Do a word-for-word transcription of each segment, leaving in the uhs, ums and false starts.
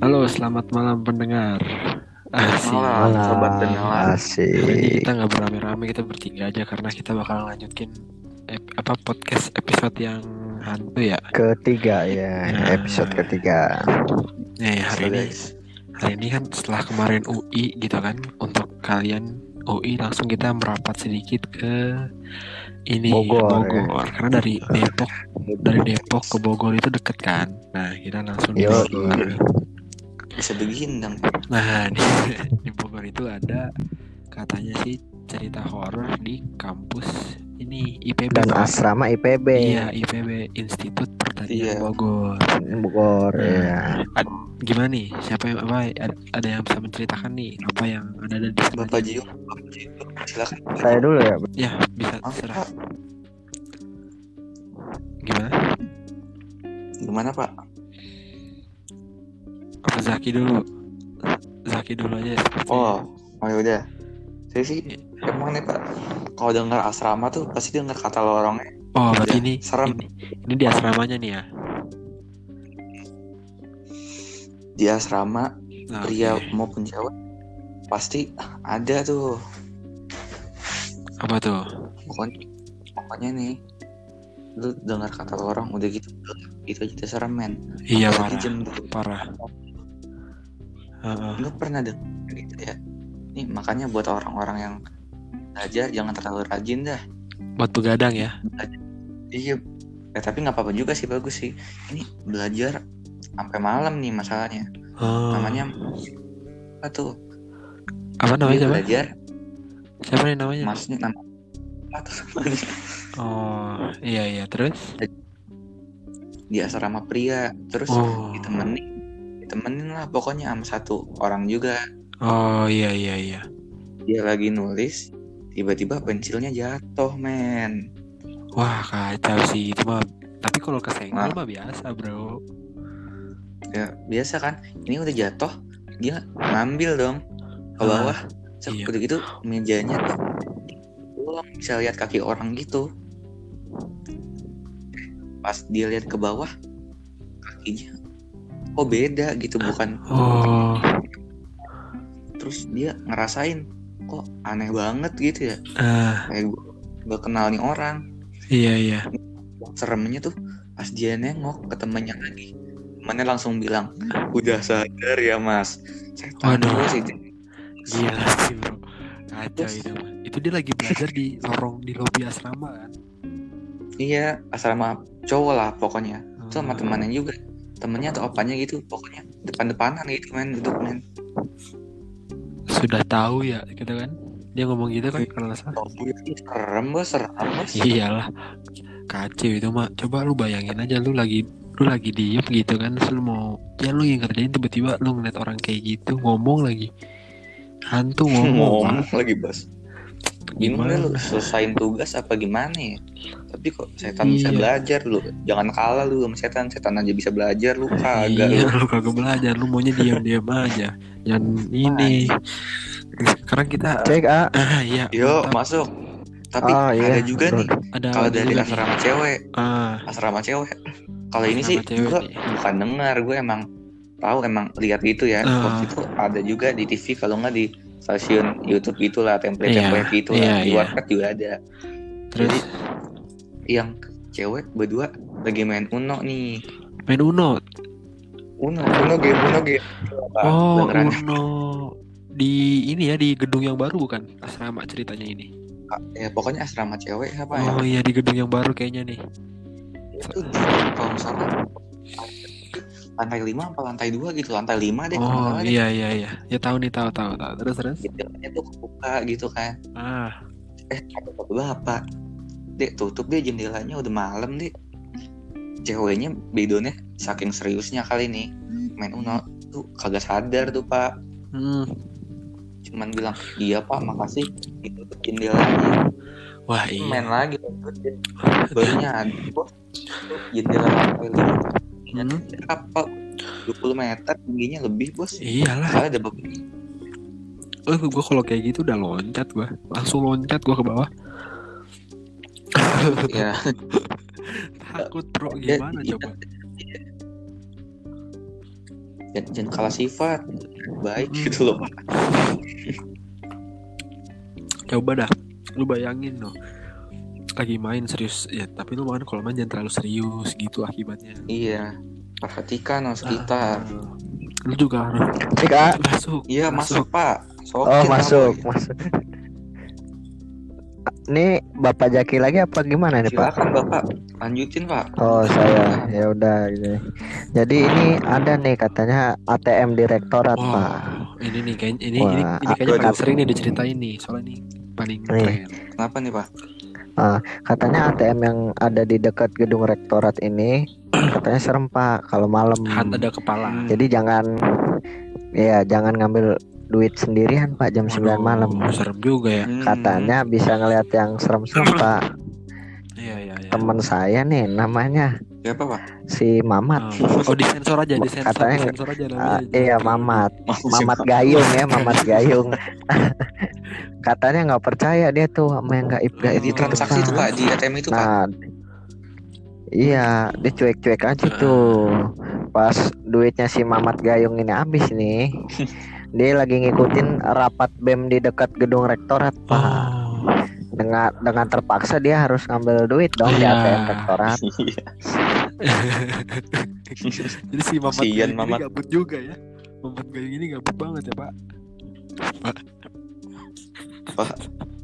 Halo, selamat malam pendengar. Asik. Malam, sobat Malam, pendengar. Kali ini asik. kita nggak berame-rame, kita bertiga aja karena kita bakal lanjutin ep- apa podcast episode yang hantu ya. Ketiga ya, episode Nah, ketiga. nih hari So ini, guys, hari ini kan setelah kemarin U I gitu kan, untuk kalian U I langsung kita merapat sedikit ke ini Bogor, ya. Bogor, karena dari Depok dari Depok ke Bogor itu deket kan. Nah, kita langsung di Yo, Bogor. bisa begini dong. Nah, di, di Bogor itu ada katanya sih cerita horor di kampus ini I P B dan Pak. asrama I P B. Iya, I P B Institut Pertanian Iya. Bogor. Bogor, Nah, ya. ad- gimana nih? Siapa yang apa? Ada, ada yang bisa menceritakan nih apa yang ada di sana? Bapak Jiung, Bapak Jiung, silakan. Saya dulu ya. Ya, bisa Ah, serah. Pak. Gimana? Gimana Pak? Apa Zaki dulu? Zaki dulu aja. Oh, oh ya udah. Saya sih emang nih Pak, kalau dengar asrama tuh pasti dengar kata lorongnya. Oh, berarti Udah, ini serem. ini, ini di asramanya nih ya. Di asrama Nah, pria oke. maupun cewek pasti ada tuh. Apa tuh? Pokoknya, pokoknya nih, lu dengar kata lorong udah gitu, itu aja serem men. Iya, Apalagi parah. jam dua. Parah. Heeh. Lu pernah dengar gitu ya? Nih makanya buat orang-orang yang belajar jangan terlalu rajin dah. Buat begadang ya. Iya. Ya, tapi nggak apa-apa juga sih, bagus sih. Ini belajar sampai malam nih masalahnya. Oh. Namanya apa tuh? Apa namanya Dia siapa? belajar. Siapa nih namanya? Maksudnya nama apa tuh namanya? Oh, iya iya. Terus? Di asrama pria. Terus Oh. ditemenin, ditemenin lah pokoknya sama satu orang juga. Oh, iya iya iya. Dia lagi nulis, tiba-tiba pensilnya jatuh, men. Wah, kacau sih itu mah. Tapi kalau kesenggol Nah. mah biasa, Bro. Ya biasa kan. Ini udah jatuh, dia ngambil dong ke bawah. Cek, iya. udah gitu mejanya tuh belum bisa lihat kaki orang gitu. Pas dia lihat ke bawah, kakinya kok beda gitu, bukan. Oh. Terus dia ngerasain kok aneh banget gitu ya. Ah, Kayak gue gak kenal nih orang. iya iya. Seremnya tuh pas dia nengok ke temannya lagi, temannya langsung bilang, udah sadar ya mas. Setan Waduh. terus itu. Gila sih, Bro. Kacau itu mah. Itu dia lagi belajar di lorong di lobi asrama kan. Iya, asrama cowok lah pokoknya. Itu sama Oh. temannya juga. Temennya atau opanya gitu, pokoknya depan-depanan gitu men, duduk men. Sudah tahu ya gitu kan. Dia ngomong gitu kan kalau nggak salah. Oh, serem bos, serem bos. Iyalah. Kacau itu mah. Coba lu bayangin aja lu lagi lu lagi diem gitu kan, terus lu mau ya lu yang ngerjain, tiba-tiba lu ngeliat orang kayak gitu ngomong lagi, hantu ngomong, Ngomong lagi bos. Gimana lu selesain tugas apa gimana ya? Tapi kok setan bisa Iya. belajar lu? Jangan kalah lu sama setan. Setan aja bisa belajar, lu kagak Iya, lu. lu kagak belajar, lu maunya diam-diam aja. Jangan ini. Sekarang kita Cek A. ah iya. Yuk mantap. masuk. Tapi Oh, ada iya, juga bro. nih. Ada Kalau lagi dari juga nih. asrama cewek, Ah, asrama cewek. Kalau ini Asrama sih cewek gue nih. bukan dengar, gue emang tahu, emang lihat gitu ya. Ah. Waktu itu ada juga di T V, kalau nggak di stasiun YouTube gitulah, template-template Iya, gitu lah. iya, Di iya. Wattpad juga ada. terus Jadi yang cewek berdua lagi main Uno nih. main Uno. Uno, Uno game, Uno game. Apa, Oh, beneran? Uno di ini ya, di gedung yang baru bukan? Asrama ceritanya ini. Ya pokoknya asrama cewek apa ya? Oh iya, di gedung yang baru kayaknya nih. Itu di, kalau misalnya lantai lima apa lantai dua gitu, lantai lima deh kalau nggak Oh salah deh. iya iya iya. Ya tahu nih, tahu tahu tahu. Terus terus. Jendelanya tuh kebuka gitu kan. Ah, Eh ada bapak, dek tutup deh jendelanya, udah malam deh. Ceweknya bedonnya saking seriusnya kali nih main Uno tuh kagak sadar tuh pak. hmm. Cuman bilang iya pak makasih, ditutup jendelanya. Wah Main iya. lagi baru nyadar kok jendela lantai lima Hmm. apa dua puluh meter tingginya lebih bos. Iyalah. Soalnya ada beberapa. Oh, gue kalau kayak gitu udah loncat, gue langsung loncat gue ke bawah. Ya Takut bro, Ya, gimana iya. coba? jangan, jangan kalah sifat, baik Hmm. gitu loh Pak. Coba dah, lu bayangin loh, lagi main serius ya, tapi lu makan kalau main jangan terlalu serius gitu akibatnya. Iya, perhatikan sama sekitar. Ah, lu juga harus Cik, ah. masuk. Iya masuk Pak. Oh Sokin masuk, Pak, boy. masuk. Ini Bapak Jaki lagi apa gimana nih Pak? Silakan Bapak, lanjutin Pak. Oh saya, ya udah. Gitu. Jadi ini ada nih katanya A T M Direktorat Oh, Pak. ini nih kayaknya ini Wah, ini, ini kayaknya aduh. paling sering nih diceritain nih, soalnya nih paling Nih. keren. Kenapa nih Pak? Katanya A T M yang ada di dekat gedung rektorat ini katanya serem Pak kalau malam. Han ada kepala. Hmm. Jadi jangan, ya jangan ngambil duit sendirian Pak jam sembilan Waduh, malam. serem juga ya. Hmm. Katanya bisa ngelihat yang serem-serem Pak. Iya iya iya. Temen saya nih namanya Siapa Pak? si Mamat. Ah, oh disensor aja, disensor, Katanya- disensor aja Ah, namanya. iya Mamat, Mamat Siapa? Gayung ya, Mamat Gayung. Katanya nggak percaya dia tuh sama yang gaib gaib Di itu transaksi Pak. itu Pak, di A T M itu Pak. Nah, iya, dia cuek-cuek aja tuh. Pas duitnya si Mamat Gayung ini habis nih, dia lagi ngikutin rapat B E M di dekat gedung rektorat Pak. Oh, Dengan dengan terpaksa dia harus ngambil duit dong di Iya. A T M rektorat. Iya. jadi si Mamat Kasian, Gayung ini Mamat. gabut juga ya. Mamat Gayung ini gabut banget ya Pak. Pak.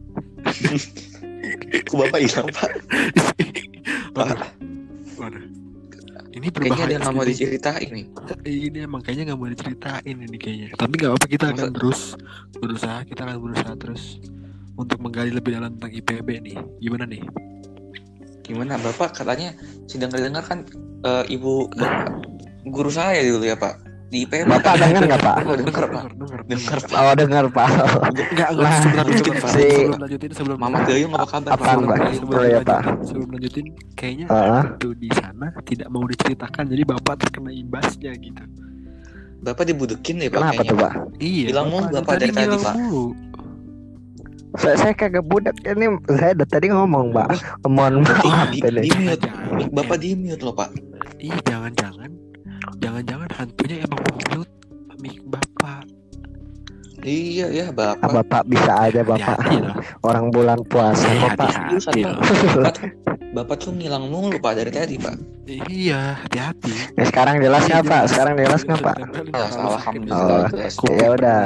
Kok Bapak hilang Pak? Pak. Waduh. Ini Kayaknya berbahaya. dia nggak mau sekali. diceritain nih. Ini emang kayaknya nggak mau diceritain ini kayaknya. Tapi nggak apa-apa, kita akan Masa- terus berusaha, kita akan berusaha terus untuk menggali lebih dalam tentang I P B nih. Gimana nih? Gimana Bapak katanya sedang dengar kan eh, ibu Bapak, guru saya dulu ya Pak di I P B. Bapak dengar nggak Pak? Oh, dengar Pak. dengar, Dengar Pak. Oh dengar Pak. Enggak, enggak, Nah, sebelum lanjutin, si- Pak. sebelum lanjutin, sebelum Mamat Gayung apa kabar Apa, Pak? Mbak? Sebelum Boleh ya, Pak? lanjutin, sebelum lanjutin, kayaknya Heeh. itu di sana tidak mau diceritakan, jadi bapak terkena imbasnya gitu. Bapak dibudekin deh Pak Kenapa kayaknya. tuh Pak? Iya. Hilang mulu Bapak dari tadi, hilang Pak. mulu. Saya, saya kagak budak ini. Saya dari tadi ngomong Pak. Mohon Ih, maaf di, ini. di mute. Jangan. Mic Bapak di mute loh Pak. Ih, jangan-jangan, jangan-jangan hantunya emang mute mic bapak. Iya ya Ah, Bapak. Bapak bisa aja Bapak. Hati-hati loh. Orang bulan puasa Eh, kok Pak. hati-hati loh. Bapak, Bapak tuh ngilang mulu Pak dari tadi Pak. Iya, hati-hati. Nah, sekarang jelas nggak Pak? Sekarang jelas nggak Pak? Salah, salah, alhamdulillah. Oh, jelas. ya udah.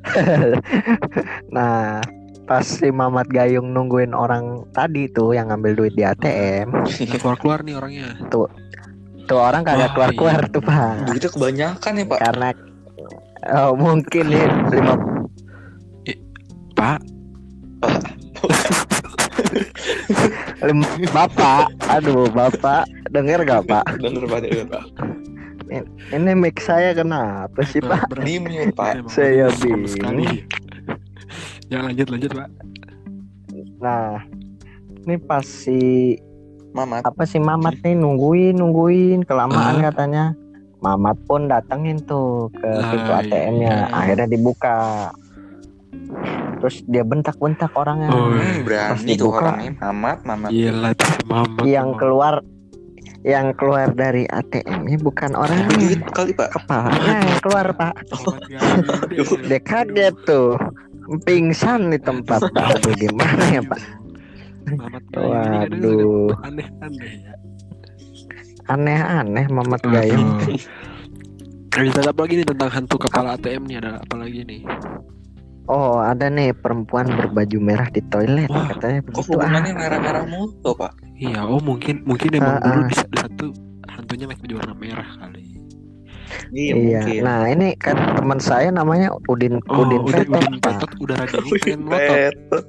Nah, pas si Mamat Gayung nungguin orang tadi tuh yang ngambil duit di A T M, Nggak keluar-keluar nih orangnya. tuh orang kagak Wah, keluar-keluar iya. tuh Pak. Duitnya kebanyakan ya Pak. Karena oh, mungkin nih lima Pak, lim, Bapak, aduh Bapak, denger gak Pak? Dengar Pak, dengar Pak. Ini mic saya kenapa sih Pak? berat. Di mute Pak. Emang Saya berat bingung. sekali. Ya lanjut lanjut Pak. Nah, ini pas si Mamat. apa sih Mamat nih nungguin nungguin kelamaan Ah. katanya. Mamat pun datengin tuh ke Lah, pintu A T M-nya, iya. akhirnya dibuka. Terus dia bentak-bentak orangnya. Oh, Hmm, berani Pas tuh dibuka. orangnya. Mamat, Mamat. Gila tuh mama. Yang keluar yang keluar dari A T M-nya bukan orangnya, Duit kali Pak. kepalanya yang keluar Pak. Dia kaget tuh, pingsan di tempat Pak. Aduh, gimana ya Pak? Waduh, Aneh-aneh ya. aneh-aneh Mamat Gayung. Aduh. Cerita apa lagi nih tentang hantu kepala A T M nih, ada apa lagi nih? Oh, ada nih perempuan berbaju merah di toilet, Wah, katanya Kok begitu. hubungannya Ah, merah-merah mulu tuh Pak? Iya, oh mungkin mungkin emang Ah, dulu ah. di satu satu hantunya pakai baju warna merah kali. Iya, iya. mungkin. Nah, ini kan teman saya namanya Udin Oh, Udin udah Petot, Udin Pak. Petot udah radio pengen ngotot. Petot.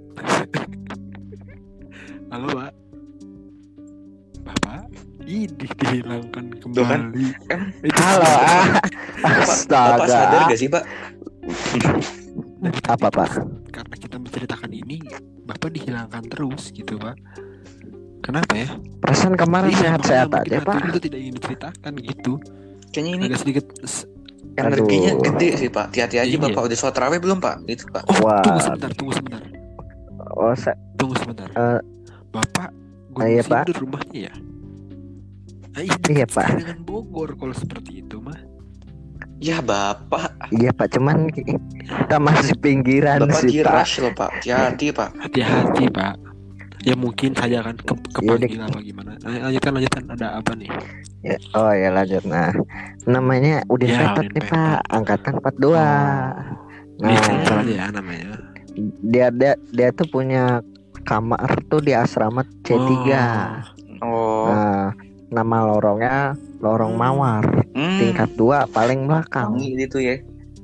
Halo Pak. Bapak, ini dihilangkan Tuh kan, kembali. kan Itu Halo, ah. Bapak, Bapak sadar Astaga. gak sih Pak? dari tadi Apa, Pak? terus karena kita menceritakan ini, Bapak dihilangkan terus gitu Pak. Kenapa ya? Perasaan kemarin Iya, sehat-sehat makanya aja, mungkin Pak. hantu itu tidak ingin diceritakan gitu. Kayaknya ini Agak sedikit s- energinya Aduh. gede sih Pak. Hati-hati aja Iya. Bapak. Udah sholat raweh belum Pak? Itu Pak. Oh, Wah. tunggu sebentar, tunggu sebentar. Oh, sa- Tunggu sebentar. Eh, Bapak Gunung iya, Pak. Sindur rumahnya ya? Nah, ini Iya, dekat Pak. sekali dengan Bogor kalau seperti itu mah. Ya bapak, Iya Pak, cuman kita masih pinggiran bapak sih Pak. dirush loh pak, hati-hati pak. Hati-hati Pak. Ya mungkin saja kan ke kepanggil Yaudah. apa gimana. Nah, lanjutkan lanjutkan ada apa nih? Ya, oh ya lanjut. Nah, namanya Udin Ya, Petot Udin nih Petot. Pak, angkatan empat puluh dua. Oh, ini Nah, sensor aja ya namanya. dia dia dia tuh punya kamar tuh di asrama C tiga. Oh, Nah, nama lorongnya Lorong Mawar, hmm, tingkat dua paling belakang. wangi itu ya.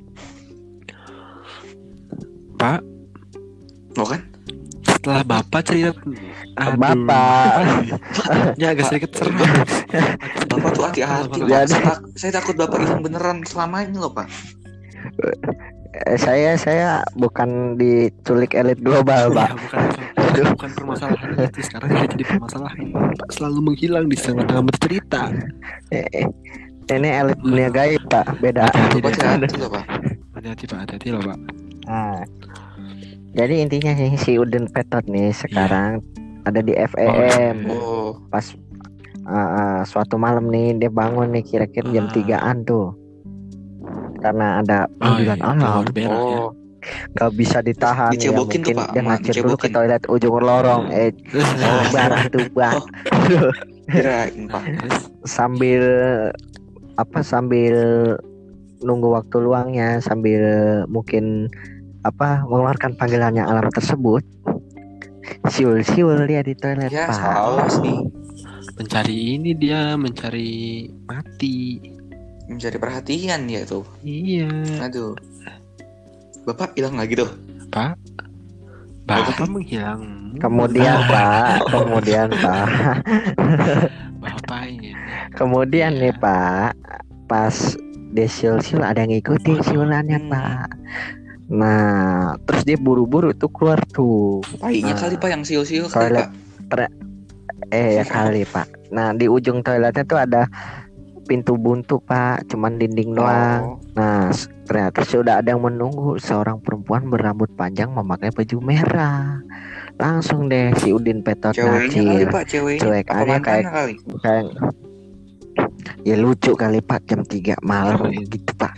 Pak, Oh kan? setelah Bapak cerita Aduh. Bapak. Ya agak sedikit serem. Bapak tuh hati-hati Ya, pak. Saya, tak- saya takut bapak hilang beneran selama ini loh pak. Eh, saya saya bukan diculik elit global, Ya, Pak. bukan, bukan, bukan permasalahan itu sekarang yang jadi permasalahan. Bapak selalu menghilang di tengah-tengah bercerita. Eh, Ini elit dunia gaib, Pak. Beda. Hati-hati Bapak deh. hati-hati loh pak. Hati-hati Pak, hati-hati loh Pak. Nah, jadi intinya sih si Udin Petot nih sekarang ada di F E M. Oh, Pas uh, uh, suatu malam nih dia bangun nih kira-kira jam Ah. tigaan tuh. Karena ada panggilan Oh, iya, alam, keluar berak ya. oh, gak bisa ditahan ya, Dicebokin tuh, mungkin Pak, dia sama ngacir dulu ke dicebokin. toilet ujung lorong. Eh, oh, barah tuh, Bang. kirain pak. Terus, Sambil apa sambil nunggu waktu luangnya, sambil mungkin apa mengeluarkan panggilannya alam tersebut, siul-siul dia di toilet, Ya Pak. salah sih. mencari ini dia mencari mati. Mencari perhatian ya tuh. Iya, Aduh. Bapak hilang lagi tuh. Pak. Bapak menghilang. Kemudian Pak, kemudian Pak, Bapak ini. kemudian nih Iya. Pak, pas dia siul-siul ada yang ngikutin siulannya, Hmm. Pak. Nah, terus dia buru-buru tuh keluar tuh. Painya Nah, kali pak yang siul-siul kali toilet. pak. Eh ya kali Pak. Nah di ujung toiletnya tuh ada pintu buntu Pak, cuman dinding doang. Oh, Nah s- ternyata sudah ada yang menunggu, seorang perempuan berambut panjang memakai baju merah. Langsung deh si Udin Petot ceweknya kali ngacir. pak, ceweknya. Cuek Apa aja mantannya kayak- kali? Kayak ya lucu kali Pak, jam tiga malam gitu Pak.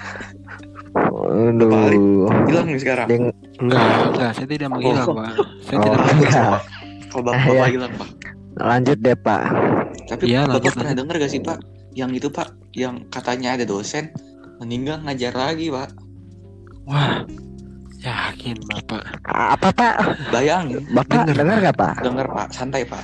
Aduh. Hilang nih sekarang. Dia Enggak, enggak, saya tidak menghilang, Oh. Pak. Saya Oh, tidak Bagus, menghilang. Pak. Kalau bapak, Ah, bapak ya. hilang pak. lanjut deh Pak. Tapi Iya, bapak lanjut, pernah lanjut. dengar gak sih pak? Yang itu pak, yang katanya ada dosen meninggal ngajar lagi pak. Wah, yakin Bapak. A- Apa Pak? Bayangin. Bapak Dengar, dengar gak Pak? Dengar pak, santai pak.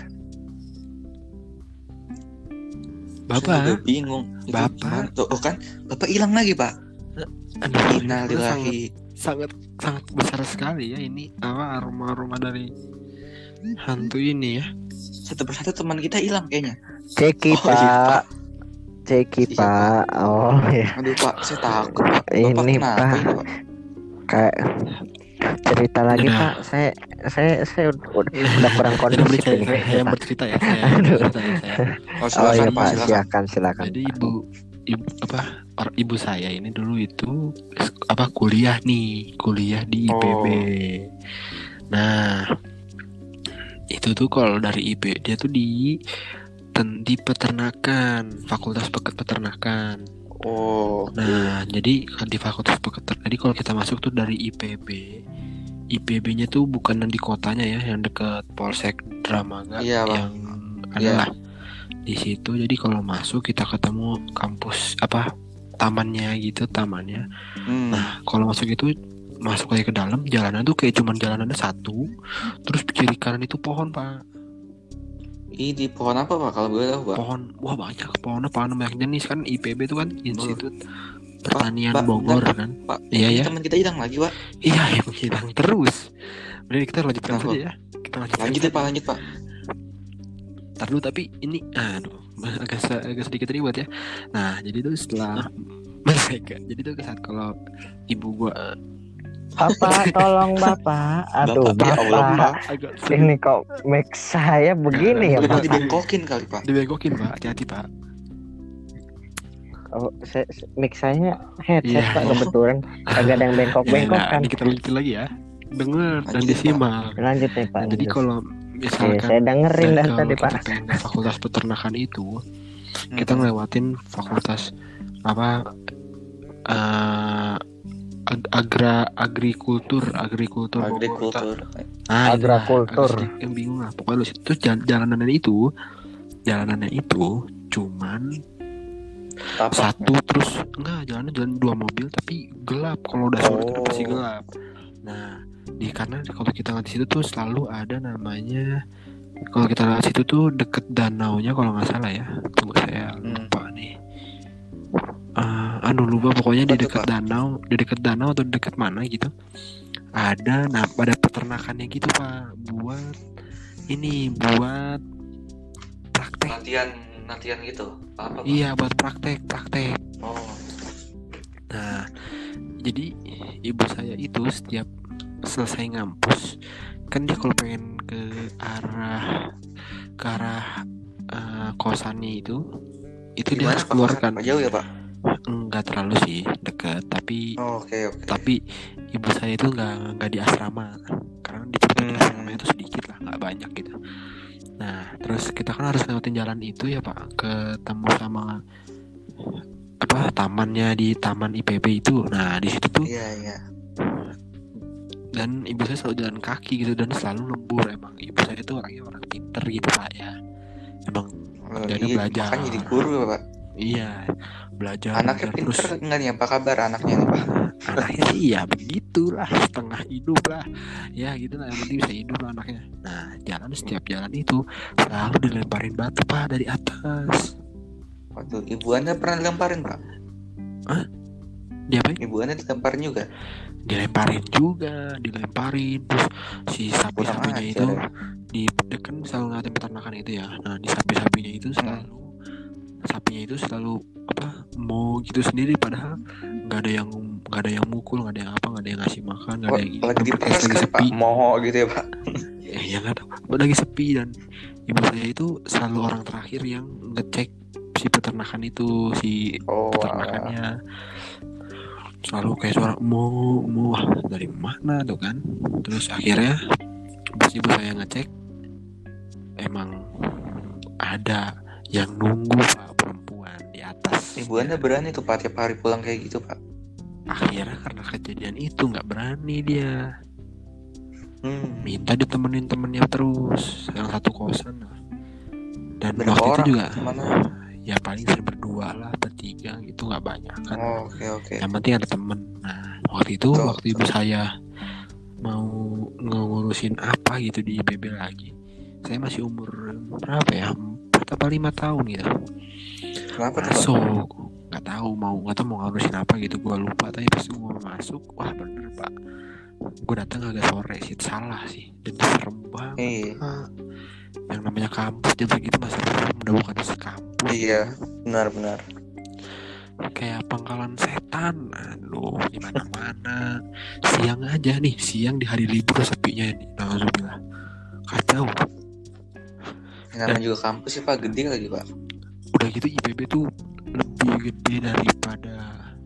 Saya Bapak, juga bingung. Itu Bapak. gimana tuh? Oh kan, bapak hilang lagi pak. aduh, itu sangat, Innalillahi. sangat sangat besar sekali ya ini apa aroma-aroma dari hantu ini ya. Satu persatu teman kita hilang kayaknya. Ceki Oh, iya, Pak. Pak. Ceki Iya, Pak. Oh ya. Aduh pak, saya takut pak. Bapak Ini, kenapa Pak. ini pak? Kayak cerita lagi Udah. Pak. Saya saya saya udah, udah kurang Jadi kondusif saya, ini saya, kayaknya, yang Pak. bercerita ya, saya Aduh. bercerita ya saya. Oh Oh silakan iya pak, Pak, silakan. silakan silakan. Jadi Pak. ibu, ibu apa or- ibu saya ini dulu itu apa kuliah nih, kuliah di I P B. Oh. Nah, itu tuh kalau dari I P dia tuh di ten, di peternakan, fakultas peke- peternakan. Oh, Nah, jadi di fakultas peternakan. Jadi kalau kita masuk tuh dari I P B, I P B-nya tuh bukan yang di kotanya ya, yang dekat Polsek Dramaga, Iya, Pak. yang Iya. adalah di situ. Jadi kalau masuk kita ketemu kampus apa tamannya gitu, tamannya. hmm. Nah, kalau masuk itu masuk lagi ke dalam, jalanan tuh kayak cuman jalanannya satu, terus kiri kanan itu pohon Pak, Ini pohon apa pak? Kalau boleh tahu pak? pohon, wah banyak pohonnya, pohon banyak jenis kan. I P B itu kan Institut Pertanian Pak, Bogor bentar, kan. Pak, Iya, ini ya. teman kita hilang lagi pak. Iya, yang hilang terus. Udah kita lanjutkan Kenapa? saja ya. Kita lanjutkan. Lanjut ya saja. pak, lanjut pak. Ntar dulu tapi ini aduh agak se- agak sedikit ribet ya. Nah, jadi tuh setelah mereka, jadi tuh saat kalau ibu gua Bapak tolong Bapak. Aduh Bapak, ya Allah, Bapak. Pak. agak Ini kok mic saya begini ya Bapak Pak. dibengkokin kali pak. dibegokin Pak, hati-hati Pak. Oh, saya, mic saya headset Iya. Pak, kebetulan agak ada yang bengkok-bengkok Ya, kan. ini kita lanjutin lagi ya. Dengar dan Lanjut, disimak. Lanjut nih Pak. Nah, jadi lanjut. kalau Oke, misalkan saya dengerin dan dari kalau tadi kita Pak. pengen ke fakultas peternakan itu, kita Hmm. ngelewatin fakultas apa uh, ag- agra agrikultur agrikultur Bogor. Agrikultur. Nah, Agrakultur. yang bingung lah. Pokoknya lu situ jal- jalanannya itu, jalanannya itu cuman Tapak. satu terus enggak jalannya jalan dua mobil tapi gelap kalau udah sore itu Oh. pasti gelap. Nah, di karena kalau kita ngeliat di situ tuh selalu ada namanya, kalau kita lihat situ tuh deket danaunya kalau nggak salah ya. Tunggu saya lupa hmm. nih. Uh, anu lupa pokoknya di dekat danau, di dekat danau atau dekat mana gitu. Ada nah pada peternakannya gitu Pak, buat ini buat praktek. Latihan latihan gitu. Apa, Pak? Iya, buat praktek, praktek. Oh. Nah, jadi ibu saya itu setiap selesai ngampus kan dia kalau pengen ke arah ke arah uh, kosannya itu itu Gimana, dia harus keluar kan. Jauh ya Pak? Enggak terlalu sih dekat, tapi oh, okay, okay. tapi ibu saya itu nggak nggak di asrama karena di hmm. di asrama itu sedikit lah, nggak banyak gitu. Nah terus kita kan harus lewatin jalan itu ya Pak, ketemu sama apa tamannya di taman I P B itu. Nah di situ tuh iya iya. Dan ibu saya selalu jalan kaki gitu dan selalu lembur. Emang ibu saya itu orangnya orang pinter gitu Pak ya. Emang oh, dia iya, belajar. Makanya jadi guru Pak. Iya, belajar. Anaknya belajar pinter terus. Enggak nih, apa kabar anaknya nih Pak? Anaknya sih ya begitulah, setengah hidup lah. Ya gitu lah, yang penting bisa hidup lah anaknya. Nah jalan setiap jalan itu selalu dilemparin batu Pak dari atas. Waduh, ibu Anda pernah dilemparin Pak? Hah? Dia apa? Ibu Anda dilemparin juga? Dilemparin juga, dilemparin. Terus si sapi-sapinya itu ya. Di dekan selalu ngeliatin peternakan itu ya. Nah di sapi-sapinya itu selalu hmm. sapinya itu selalu apa mau gitu sendiri, padahal nggak ada yang nggak ada yang mukul, nggak ada yang apa, nggak ada yang ngasih makan, nggak oh, ada yang lagi diperes lagi kan sepi. Pak, moho gitu ya Pak? Ya, ya nggak tahu, lagi sepi. Dan ibu saya itu selalu orang terakhir yang ngecek si peternakan itu, si oh, peternakannya. Selalu kayak suara mau mau dari mana tuh kan. Terus akhirnya pas ibu saya ngecek emang ada yang nunggu Pak, perempuan di atas. Ibu Anda berani tuh Pak tiap hari pulang kayak gitu Pak? Akhirnya karena kejadian itu nggak berani dia. hmm. Minta ditemenin temennya terus yang satu kosan. Dan berapa waktu orang? itu juga Mana? Ya paling saya berdua lah, bertiga gitu, nggak banyak kan. Oh, oke okay, oke. Okay. Yang penting ada temen. Nah waktu itu betul, waktu betul. Ibu saya mau ngurusin apa gitu di I P B lagi, saya masih umur berapa ya, empat atau lima tahun gitu. Kenapa masuk nggak tahu mau nggak tahu mau ngurusin apa gitu, gue lupa. Tapi pas gue masuk, wah bener Pak, gue datang agak sore sih, salah sih, dan serem banget. Iya. Nah, yang namanya kampus jam segitu masih serem, udah bukan sekampus. Iya, benar-benar. Kayak pangkalan setan, aduh di mana-mana. Siang aja nih, siang di hari libur sepinya ini, alhamdulillah kacau. Yang namanya juga kampus sih Pak, gede lagi Pak. Udah gitu I P B tuh lebih gede daripada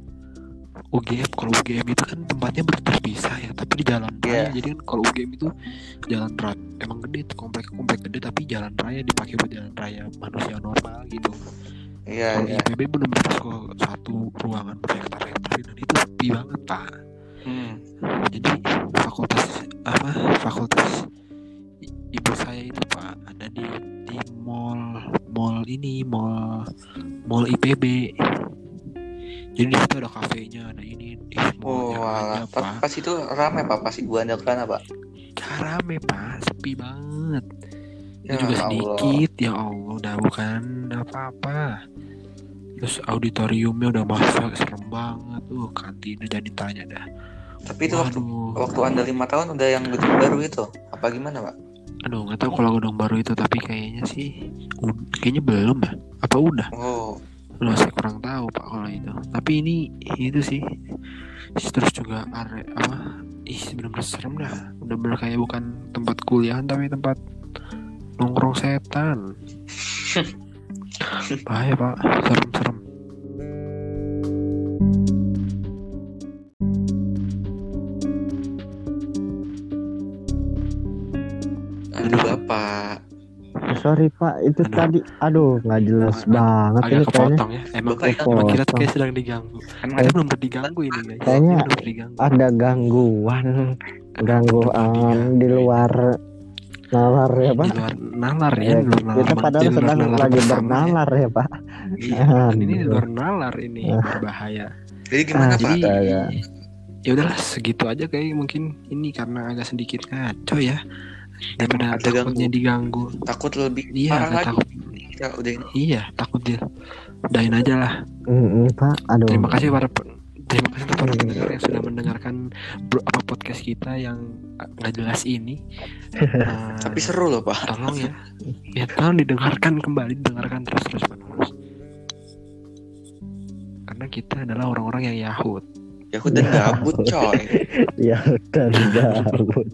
U G M. Kalau U G M itu kan tempatnya terpisah ya, tapi di jalan raya. Yeah. Jadi kan kalau U G M itu jalan raya emang gede, komplek-komplek gede, tapi jalan raya dipakai buat jalan raya manusia normal gitu. Iya. Kalau yeah. I P B benar-benar ke satu ruangan berhektar-hektar dan itu sepi banget Pak. Hmm. Jadi fakultas apa? Fakultas ibu saya itu Pak ada di di mall mall ini mall mall I P B. Jadi di situ ada kafenya, ada ini. Oh, aja, Pak. Pas itu rame Pak, pas ibu Anda kesana Pak? Gak rame Pak, sepi banget. Ya, itu juga Allah. sedikit, ya Allah, udah bukan apa-apa. Terus auditoriumnya udah masuk, serem banget tuh, kantinnya jadi tanya dah. Tapi itu waktu, waktu Anda lima tahun udah yang gedung baru itu, apa gimana Pak? Aduh, nggak tahu kalau gedung baru itu, tapi kayaknya sih, kayaknya belum ya. Apa udah? Oh. Loh, saya kurang tahu Pak kalau itu. Tapi ini itu sih. Terus juga are apa? Ih, benar-benar serem dah. Benar-benar kayak bukan tempat kuliah tapi tempat nongkrong setan. Bahaya Pak, serem-serem. Aduh Bapak, sorry Pak, itu Aduh. tadi, aduh nggak jelas Agak- banget Agak ini kayaknya. kepotong ya. Emang, Bapak yang emang kita tuh kepotong. kayak sedang diganggu. Kan Kita belum diganggu ini guys. Kayaknya Ini belum diganggu. Ada gangguan, Ada gangguan diganggu di ini. luar nalar ya Di Pak. luar nalar ya, Ya, di luar nalar. kita bang- padahal di luar sedang nalar lagi bersama ya. bernalar ya Pak. Iya, kan ini di luar nalar ini berbahaya. Jadi gimana Ah, Pak? Jadi Astaga. ya udahlah segitu aja kayak mungkin ini karena agak sedikit ngaco ya. Daripada ada takutnya ganggu. diganggu. Takut lebih Iya, parah agak lagi. takut. Kita udah ini. Iya, takut dia. Udahin aja lah. Mm-mm, Pak, aduh. Terima kasih para pe- terima kasih untuk para pendengar yang sudah mendengarkan bro, apa podcast kita yang uh, nggak jelas ini. Uh, Tapi seru loh Pak. tolong ya, ya tolong didengarkan kembali, dengarkan terus terus menerus. Karena kita adalah orang-orang yang Yahud. Ya udah gabut coy. Ya udah gabut.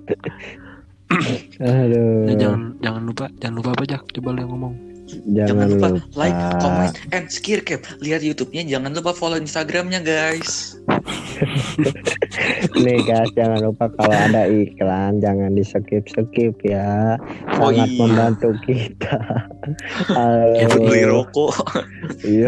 Aduh. Ya, jangan jangan lupa jangan lupa apa Jak, coba lu yang ngomong. Jangan, Jangan lupa, lupa like, comment, and skip cap. Lihat YouTube-nya, jangan lupa follow Instagram-nya guys. Nih guys, jangan lupa kalau ada iklan jangan di skip skip ya. Oh Sangat iya. membantu kita. Itu Aduh. Beli rokok. Iya.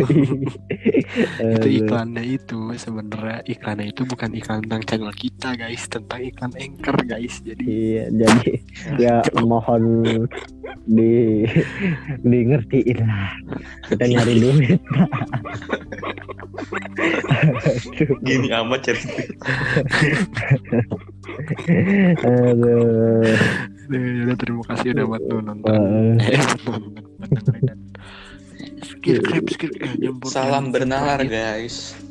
Itu Aduh. iklannya itu sebenarnya iklannya itu bukan iklan tentang channel kita guys, tentang iklan Anchor guys. Jadi Iya, jadi ya mohon di di ngertiin lah. Kita nyari duit. Aduh. Gini amat cari. Aduh. ya udah, terima kasih udah buat lu nonton. Uh, Eh, buat nonton, buat dengerin. Skip, skip, skip. Eh, jemput, Salam jemput bernalar lagi. guys.